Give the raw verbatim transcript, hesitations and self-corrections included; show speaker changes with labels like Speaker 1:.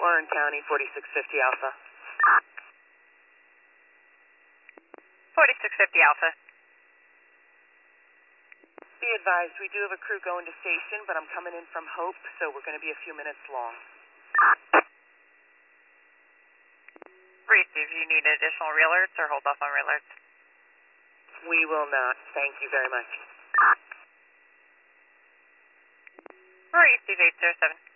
Speaker 1: Warren County, forty-six fifty Alpha.
Speaker 2: forty-six fifty Alpha.
Speaker 1: Be advised, we do have a crew going to station, but I'm coming in from Hope, so we're going to be a few minutes long.
Speaker 2: Receive, you need additional re-alerts or hold off on re-alerts?
Speaker 1: We will not. Thank you very much.
Speaker 2: Receive eight zero seven.